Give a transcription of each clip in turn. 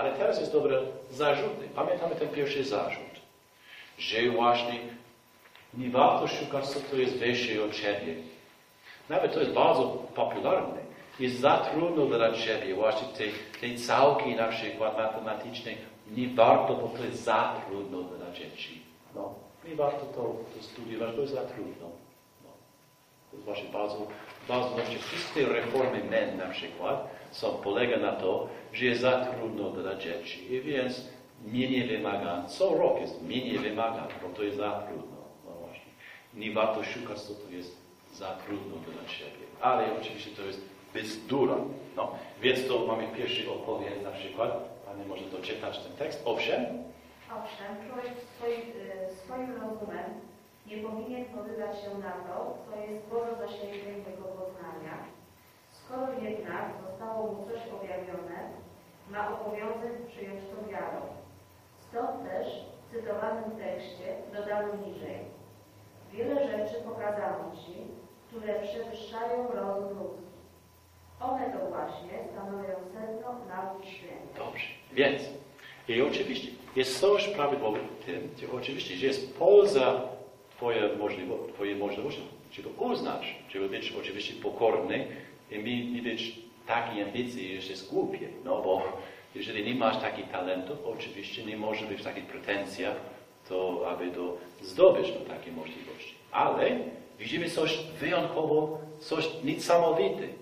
Ale teraz jest dobre zarzuty. Pamiętamy ten pierwszy zarzut, że właśnie nie warto szukać, co to jest wyższe od ciebie. Nawet to jest bardzo popularne. Jest za trudno dla ciebie, właśnie te całki na przykład matematyczne, nie warto, bo to jest za trudno dla dzieci. No, nie warto to studiować, bo jest za trudno. No. To jest właśnie bardzo właśnie wszystkie reformy MEN na przykład polega na to, że jest za trudno dla dzieci. I więc mniej wymagań. Co rok jest mniej wymagań, bo to jest za trudno. No właśnie. Nie warto szukać, co to jest za trudno dla ciebie. Ale oczywiście to jest bzdura. No, więc to mamy pierwszy odpowiedź na przykład. Pani może doczytać ten tekst. Owszem, człowiek swoim rozumem nie powinien poddać się na to, co jest poza zasięgiem jego poznania. Skoro jednak zostało mu coś objawione, ma obowiązek przyjąć to wiarą. Stąd też w cytowanym tekście dodano niżej: wiele rzeczy pokazano ci, które przewyższają rozum ludzki. One to właśnie stanowią sedno nauki świętej. Dobrze, więc i oczywiście jest coś prawidłowe w tym, oczywiście, że jest poza Twoje możliwości, żeby uznać, żeby być oczywiście pokorny i nie być takiej ambicji, że jest głupie. No bo jeżeli nie masz takich talentów, oczywiście nie może być takich pretensjach, to aby zdobyć takie możliwości. Ale widzimy coś wyjątkowo, coś niesamowitego.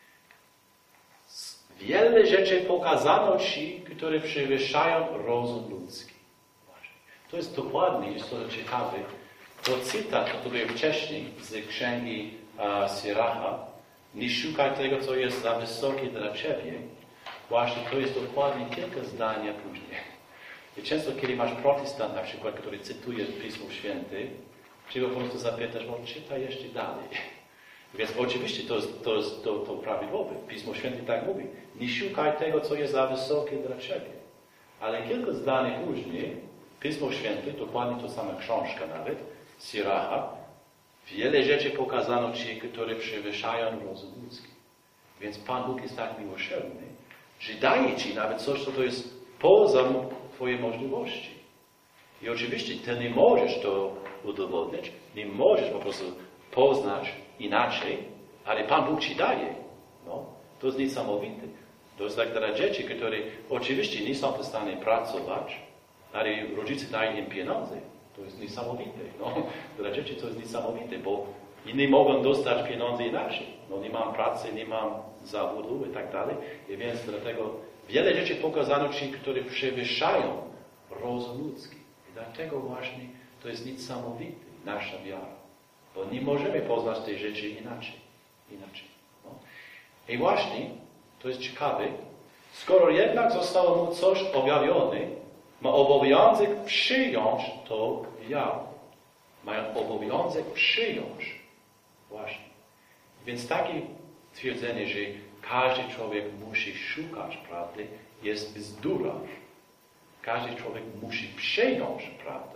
Wiele rzeczy pokazano ci, które przewyższają rozum ludzki. To jest dokładnie, jest to ciekawe. To cytat, który był wcześniej z księgi Syracha. Nie szukaj tego, co jest za wysokie dla ciebie. Właśnie to jest dokładnie kilka zdania później. I często, kiedy masz protestant na przykład, który cytuje Pismo Święte, trzeba po prostu zapytać, czytaj jeszcze dalej. Więc oczywiście to prawidłowe. Pismo Święte tak mówi. Nie szukaj tego, co jest za wysokie dla ciebie. Ale kilka zdań później Pismo Święte, dokładnie to sama książka nawet, Syracha, wiele rzeczy pokazano ci, które przewyższają rozum ludzki. Więc Pan Bóg jest tak miłosierny, że daje ci nawet coś, co to jest poza Twoje możliwości. I oczywiście Ty nie możesz to udowodnić, nie możesz po prostu poznać inaczej, ale Pan Bóg ci daje. No, to jest niesamowite. To jest tak dla dzieci, które oczywiście nie są w stanie pracować, ale rodzice dają im pieniądze. To jest niesamowite. No, dla dzieci to jest niesamowite, bo nie mogą dostać pieniądze inaczej. No, nie mam pracy, nie mam zawodu i tak dalej. I więc dlatego wiele rzeczy pokazano ci, które przewyższają rozum ludzki. I dlatego właśnie to jest niesamowite, nasza wiara. Bo nie możemy poznać tej rzeczy inaczej. No. I właśnie, to jest ciekawe, skoro jednak zostało mu coś objawione, ma obowiązek przyjąć to wiarą. Mają obowiązek przyjąć. Właśnie. Więc takie twierdzenie, że każdy człowiek musi szukać prawdy, jest bzdura. Każdy człowiek musi przyjąć prawdę.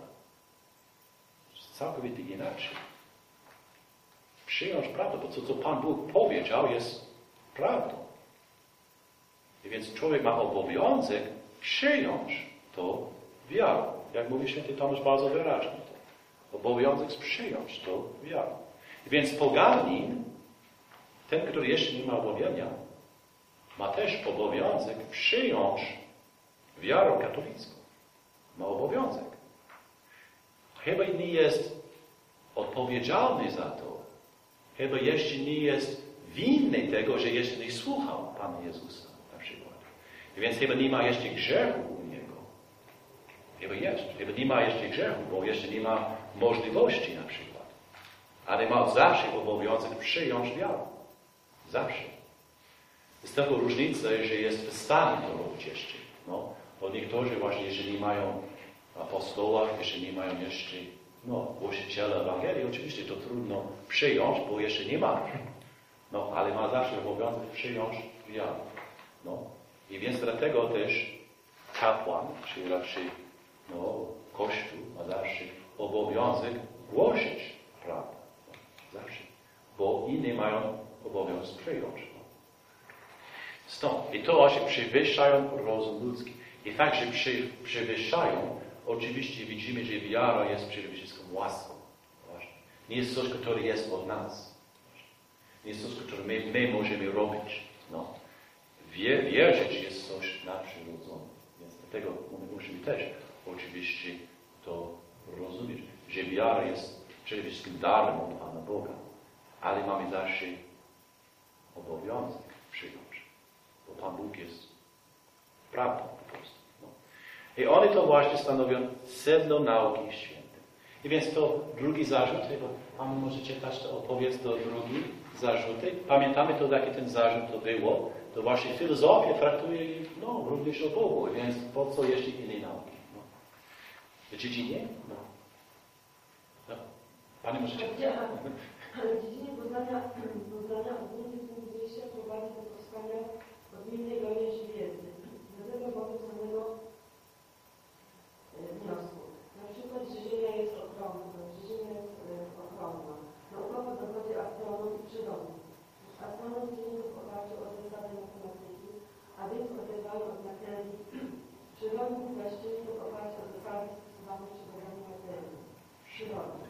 Całkowicie inaczej. Przyjąć prawdę, bo to, co Pan Bóg powiedział, jest prawdą. I więc człowiek ma obowiązek przyjąć to wiarą. Jak mówi święty Tomasz bardzo wyraźnie. Obowiązek przyjąć to wiarą. I więc poganin, ten, który jeszcze nie ma objawienia, ma też obowiązek przyjąć wiarę katolicką. Ma obowiązek. Chyba nie jest odpowiedzialny za to. Chyba jeszcze nie jest winny tego, że jeszcze nie słuchał Pana Jezusa na przykład. I więc chyba nie ma jeszcze grzechu u Niego. Chyba nie ma jeszcze grzechu, bo jeszcze nie ma możliwości na przykład. Ale ma zawsze obowiązek przyjąć wiarę. Zawsze. Jest tylko różnica, że jest w stanie to robić jeszcze. No, bo niektórzy właśnie, jeżeli nie mają apostoła, jeżeli nie mają jeszcze głosiciela Ewangelii, oczywiście to trudno przyjąć, bo jeszcze nie ma. No, ale ma zawsze obowiązek przyjąć wiarę. No. I więc dlatego też kapłan, czy raczej Kościół ma zawsze obowiązek głosić prawdę. Zawsze. Bo inni mają obowiązek przyjąć. Stąd. I to właśnie przewyższają rozum ludzki. I fakt, że przewyższają, oczywiście widzimy, że wiara jest przede wszystkim łaską. Nie jest coś, które jest od nas. Nie jest coś, które my możemy robić. No. Wierzyć jest coś nadprzyrodzone. Więc dlatego musimy też oczywiście to rozumieć, że wiara jest przede wszystkim darem od Pana Boga. Ale mamy zawsze obowiązek przyjąć. Bo Pan Bóg jest prawdą po prostu. No. I oni to właśnie stanowią sedno nauki świętej. I więc to drugi zarzut, Pan może czytać to opowiedz to drugi zarzuty. Pamiętamy to, jaki ten zarzut to było. To właśnie filozofia traktuje również o Bogu, więc po co jeszcze innej nauki? No. W dziedzinie? No. No. Pani może czytać. Ale w dziedzinie poznania ogólnie punkt wyjścia prowadzi do powstania odmiennej gałęzi wiedzy. Dlatego wobec samego wniosku. Na przykład, że Ziemia jest okrągła. Naukowo dowodzi astronom i przyrodnik. Astronom dzieli w oparciu o zasady matematyki, a więc oderwają od materii. Przyrodnik właściwie w oparciu o zasady stosowane przy badaniu materii. Przyrodnik.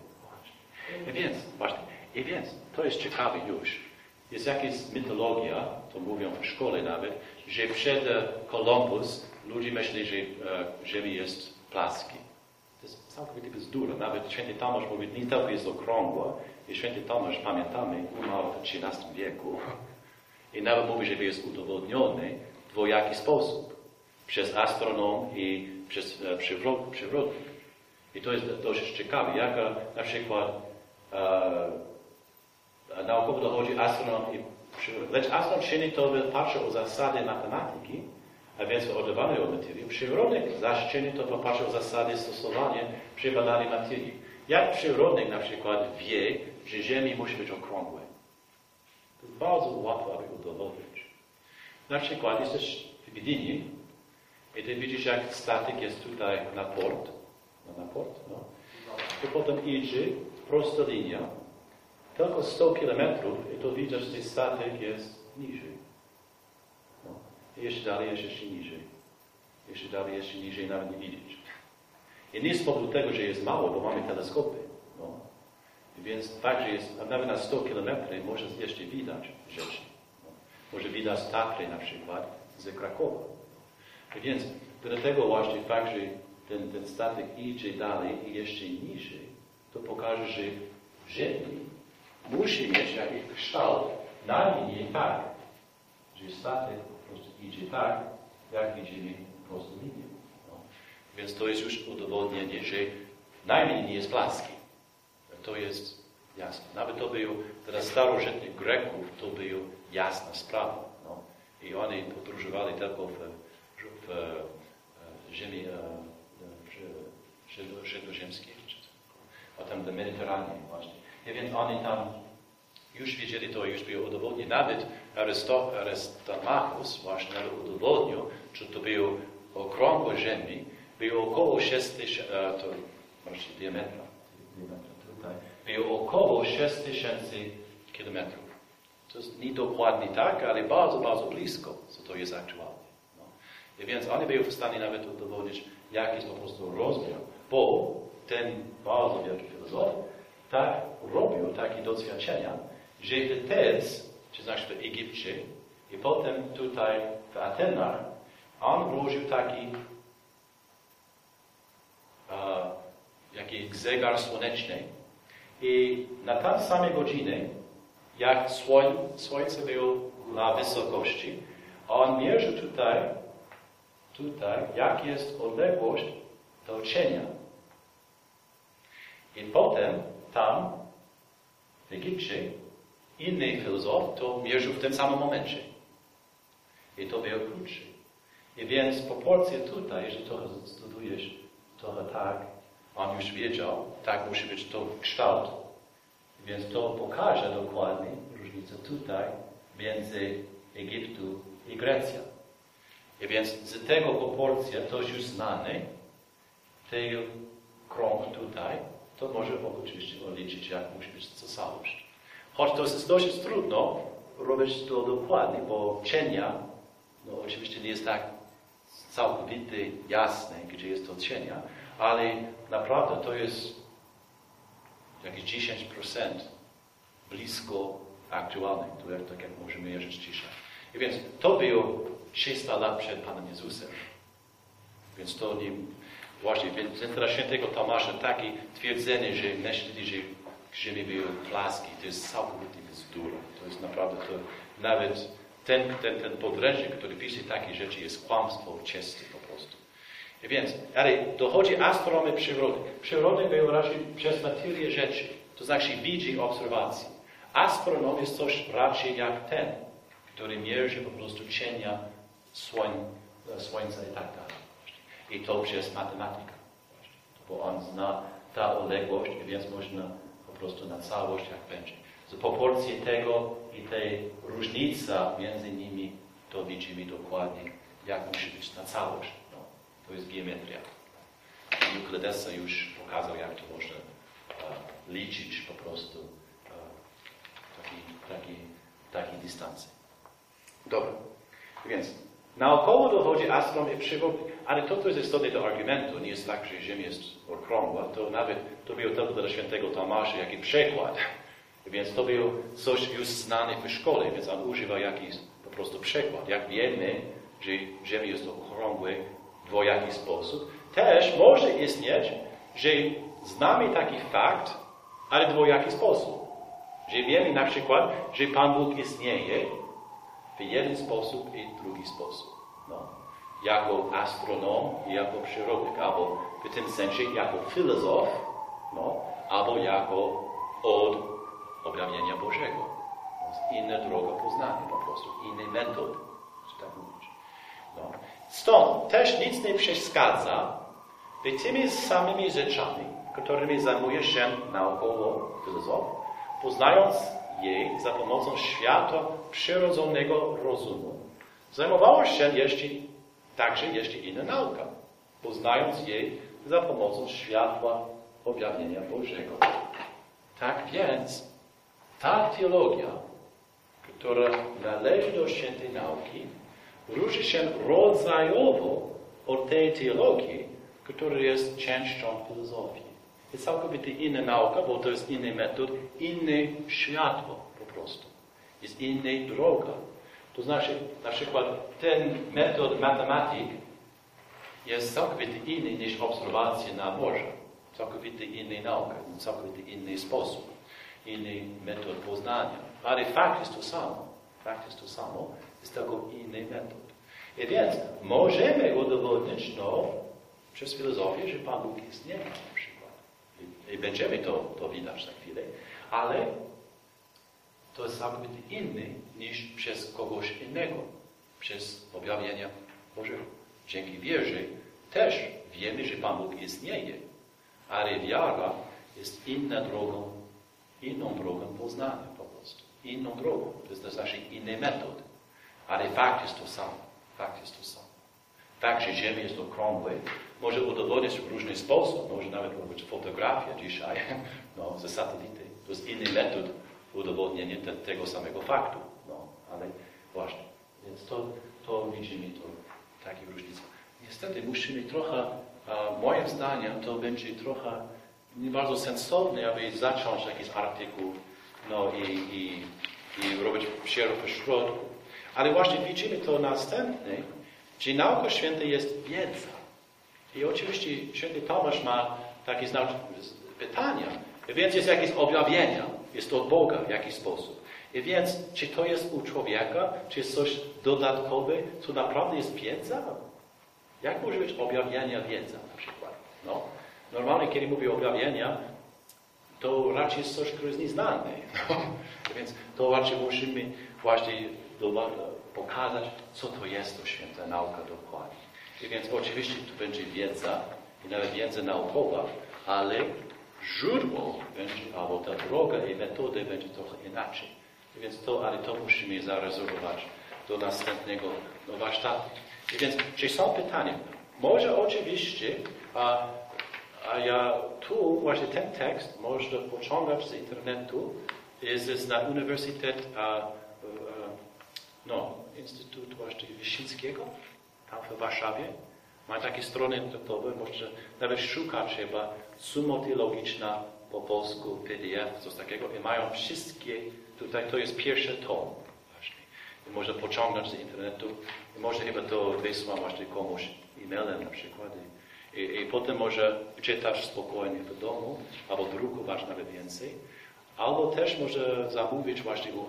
I więc, to jest ciekawe już. Jest jakaś mitologia, to mówią w szkole nawet, że przed Kolumbus ludzie myśleli, że Ziemia jest płaski. To jest całkowicie bzdura. Nawet święty Tomasz mówi, nie tylko jest okrągła. I święty Tomasz, pamiętamy, umarł w XIII wieku. I nawet mówi, że jest udowodniony w dwojaki sposób. Przez astronom i przez przewrotnik. I to jest dość ciekawe. Jak na przykład naukowo dochodzi astronom i przewrotnik. Lecz astronom czyni to w oparciu o zasady matematyki, a więc oderwany od materii. Przewrotnik zaś czyni to w oparciu o zasady stosowania przy badaniu materii. Jak przewrotnik na przykład wie, że Ziemia musi być okrągła? To jest bardzo łatwo, aby udowodnić. Na przykład jesteś w Gdyni i ty widzisz, jak statek jest tutaj na port. No. To potem idzie prosta linia. Tylko 100 kilometrów i to widać, że ten statek jest niżej. No. I jeszcze dalej jest jeszcze niżej. Jeszcze dalej jeszcze niżej nawet nie widzieć. I nie z powodu tego, że jest mało, bo mamy teleskopy. No. Więc fakt, że jest nawet na 100 kilometrów może jeszcze widać rzeczy. No. Może widać Tatry na przykład z Krakowa. Więc dlatego właśnie fakt, że ten statek idzie dalej i jeszcze niżej, to pokaże, że Ziemia musi mieć jakiś kształt, najmniej tak, że statek po prostu idzie tak, jak idziemy po prostu linią. No. Więc to jest już udowodnienie, że najmniej nie jest płaski. To jest jasne. Nawet to było dla starożytnych Greków, to była jasna sprawa. No. I oni podróżowali tylko w ziemi śródziemskiej, a tam do Mediterranean właśnie. I więc oni tam już wiedzieli, to już było udowodnione. Nawet Aristomachus właśnie udowodnił, że to było okrągłe ziemi, było około 6000, to właśnie diametra tutaj, było około 6000 kilometrów. To jest nie dokładnie tak, ale bardzo, bardzo blisko, co to jest aktualnie. No. I więc oni byli w stanie nawet udowodnić, jaki jest po prostu rozmiar, bo ten bardzo wielki filozof tak robił takie doświadczenia, że w Tez, czy znaczy w Egipcie, i potem tutaj w Atenach, on włożył taki zegar słoneczny i na tam same godziny, jak słońce było na wysokości, on mierzył tutaj, jak jest odległość do cienia. I potem tam, w Egipcie, inny filozof to mierzył w tym samym momencie. I to było krótsze. I więc proporcje tutaj, że trochę studujesz, trochę tak, on już wiedział, tak musi być to kształt. Więc to pokaże dokładnie różnicę tutaj między Egiptu i Grecją. I więc z tego proporcja, to już znane, tego krąg tutaj, to może oczywiście odliczyć, jak musi być całość. Choć to jest dość trudno robić to dokładnie, bo cienia, no oczywiście nie jest tak całkowicie jasne, gdzie jest to cienia, ale naprawdę to jest jakieś 10% blisko aktualne, tak jak możemy wierzyć dzisiaj. I więc to było 300 lat przed Panem Jezusem. Więc to nie, właśnie, więc dla świętego Tomasza takie twierdzenie, że myśleli, że ziemi były plaski, to jest całkowicie bzdura. To jest naprawdę, to nawet ten podręcznik, który pisze takie rzeczy, jest kłamstwo czyste po prostu. I więc, ale dochodzi astronomii przyrody. Przyrody było raczej przez materię rzeczy, to znaczy widzi obserwacji. Astronom jest coś raczej jak ten, który mierzy po prostu cienia słońca i tak dalej. I to przez matematykę. Bo on zna ta odległość, więc można po prostu na całość jak będzie. Z proporcje tego i tej różnica między nimi, to widzimy dokładnie, jak musi być na całość. No, to jest geometria. Euklides już pokazał, jak to można liczyć po prostu taki dystanse. Dobra. Więc naokoło dochodzi astronomia przyrody. Ale to jest istotne do argumentu. Nie jest tak, że Ziemia jest okrągła. To nawet to było tylko dla świętego Tomasza, jaki przykład. Więc to było coś już znane w szkole, więc on używa jakiś po prostu przykład. Jak wiemy, że Ziemia jest okrągła w dwojaki sposób, też może istnieć, że znamy taki fakt, ale w dwojaki sposób. Że wiemy na przykład, że Pan Bóg istnieje w jeden sposób i w drugi sposób. No. Jako astronom i jako przyrodnik, albo w tym sensie jako filozof, no, albo jako od objawienia Bożego. Inna droga poznania po prostu, inny metod, że tak mówić. No. Stąd też nic nie przeszkadza, by tymi samymi rzeczami, którymi zajmuje się naokoło filozof, poznając je za pomocą świata przyrodzonego rozumu, zajmowało się także jeszcze inna nauka, poznając jej za pomocą światła objawienia Bożego. Tak więc ta teologia, która należy do świętej nauki, różni się rodzajowo od tej teologii, która jest częścią filozofii. Jest całkowicie inna nauka, bo to jest inny metod, inne światło po prostu. Jest inna droga. To znaczy, na przykład, ten metod matematyk jest całkowicie inny niż obserwacje na morzu. Całkowicie inna nauka, całkowicie inny sposób, inny metod poznania. Ale fakt jest to samo. Fakt jest to samo, jest tylko inny metod. I więc możemy udowodnić przez filozofię, że Pan Bóg istnieje na przykład. I będziemy to widać za chwilę, ale to jest całkowicie inny niż przez kogoś innego, przez objawienia Bożego. Dzięki wierze też wiemy, że Pan Bóg istnieje, ale wiara jest inną drogą poznania po prostu. Inną drogą, to znaczy inny metod. Ale fakt jest to samo. Fakt jest to samo. Fakt, że Ziemia jest okrągła, może udowodnić w różny sposób, może nawet robić fotografia dzisiaj, ze satelity. To jest inny metod udowodnienia tego samego faktu. No, ale właśnie. Więc to widzimy, to takie różnice. Niestety musimy trochę, moim zdaniem, to będzie trochę nie bardzo sensowne, aby zacząć jakiś artykuł, i robić przerwę w środku. Ale właśnie widzimy to następne, że nauka święta jest wiedza. I oczywiście święty Tomasz ma takie pytania. I więc jest jakieś objawienia. Jest to od Boga w jakiś sposób. I więc, czy to jest u człowieka, czy jest coś dodatkowe, co naprawdę jest wiedza? Jak może być objawienia wiedza na przykład? No, normalnie, kiedy mówię objawienia, to raczej jest coś, które jest nieznane. No. Więc to raczej musimy właśnie pokazać, co to jest to święta nauka dokładnie. I więc oczywiście tu będzie wiedza, i nawet wiedza naukowa, ale źródło będzie, albo ta droga i metody będzie trochę inaczej. I więc to musimy zarezerwować do następnego warsztatu. I więc, czy są pytania? Może oczywiście, a ja tu właśnie ten tekst można pociągać z internetu, jest na Uniwersytet, Instytut właśnie Wyszyńskiego, tam w Warszawie. Mają takie strony internetowe, może nawet szukać chyba Suma Teologiczna po polsku, PDF, coś takiego i mają wszystkie, tutaj to jest pierwszy tom właśnie. I można pociągnąć z internetu i można chyba to wysłać właśnie komuś e-mailem na przykład. I potem może czytać spokojnie w domu, albo drukować nawet więcej. Albo też może zamówić właśnie u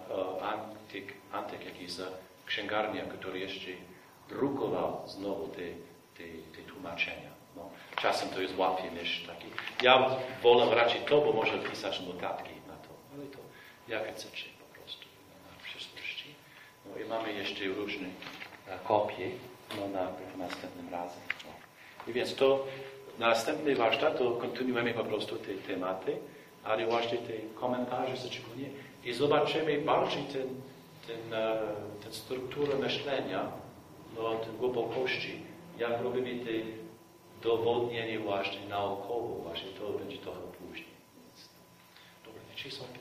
Antyk jakiś księgarnia, który jeszcze drukował znowu te tłumaczenia. No, czasem to jest łatwiej niż taki. Ja wolę raczej to, bo można pisać notatki na to. Ale to jak chcecie po prostu na przyszłości. No i mamy jeszcze różne kopie na następnym razem. No. I więc to następny warsztat to kontynuujemy po prostu te tematy, ale właśnie te komentarze szczególnie i zobaczymy bardziej tę strukturę myślenia, no, tę głębokości, jak robimy te dowodnienie właśnie naukowo, właśnie to będzie trochę później. Dobra, czy są